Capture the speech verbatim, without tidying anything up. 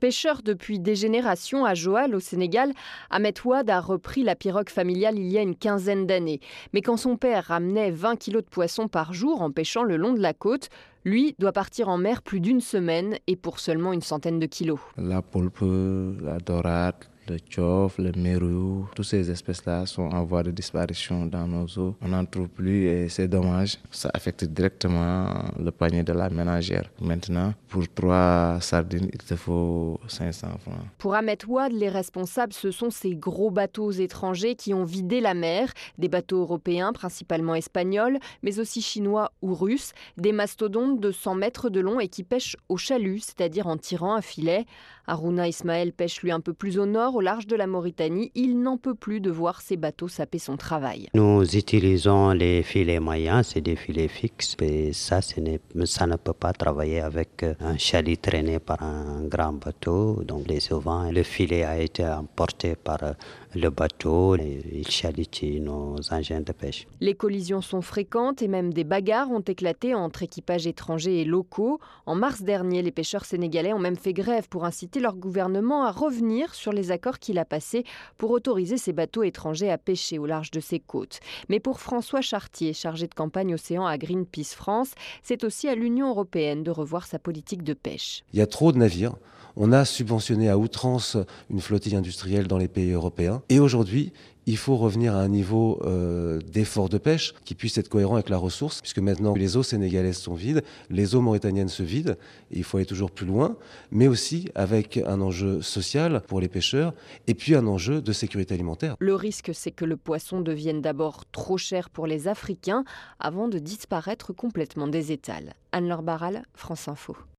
Pêcheur depuis des générations à Joal, au Sénégal, Ahmed Ouad a repris la pirogue familiale il y a une quinzaine d'années. Mais quand son père ramenait vingt kilos de poissons par jour en pêchant le long de la côte, lui doit partir en mer plus d'une semaine et pour seulement une centaine de kilos. La poulpe, la dorade, le tchof, le mérou, toutes ces espèces-là sont en voie de disparition dans nos eaux. On n'en trouve plus et c'est dommage. Ça affecte directement le panier de la ménagère. Maintenant, pour trois sardines, il te faut cinq cents francs. Pour Ahmed Ouad, les responsables, ce sont ces gros bateaux étrangers qui ont vidé la mer. Des bateaux européens, principalement espagnols, mais aussi chinois ou russes. Des mastodontes de cent mètres de long et qui pêchent au chalut, c'est-à-dire en tirant un filet. Harouna Ismaël pêche lui un peu plus au nord, au large de la Mauritanie. Il n'en peut plus de voir ces bateaux saper son travail. Nous utilisons les filets moyens, c'est des filets fixes. Et ça, ce n'est, ça ne peut pas travailler avec un chalut traîné par un grand bateau. Donc les souvent, le filet a été emporté par le bateau. Et il chalutit nos engins de pêche. Les collisions sont fréquentes et même des bagarres ont éclaté entre équipages étrangers et locaux. En mars dernier, les pêcheurs sénégalais ont même fait grève pour inciter leur gouvernement à revenir sur les accords qu'il a passés pour autoriser ces bateaux étrangers à pêcher au large de ses côtes. Mais pour François Chartier, chargé de campagne océan à Greenpeace France, c'est aussi à l'Union européenne de revoir sa politique de pêche. Il y a trop de navires. On a subventionné à outrance une flottille industrielle dans les pays européens. Et aujourd'hui, il faut revenir à un niveau euh, d'effort de pêche qui puisse être cohérent avec la ressource, puisque maintenant les eaux sénégalaises sont vides, les eaux mauritaniennes se vident, et il faut aller toujours plus loin, mais aussi avec un enjeu social pour les pêcheurs, et puis un enjeu de sécurité alimentaire. Le risque, c'est que le poisson devienne d'abord trop cher pour les Africains, avant de disparaître complètement des étals. Anne-Laure Barral, France Info.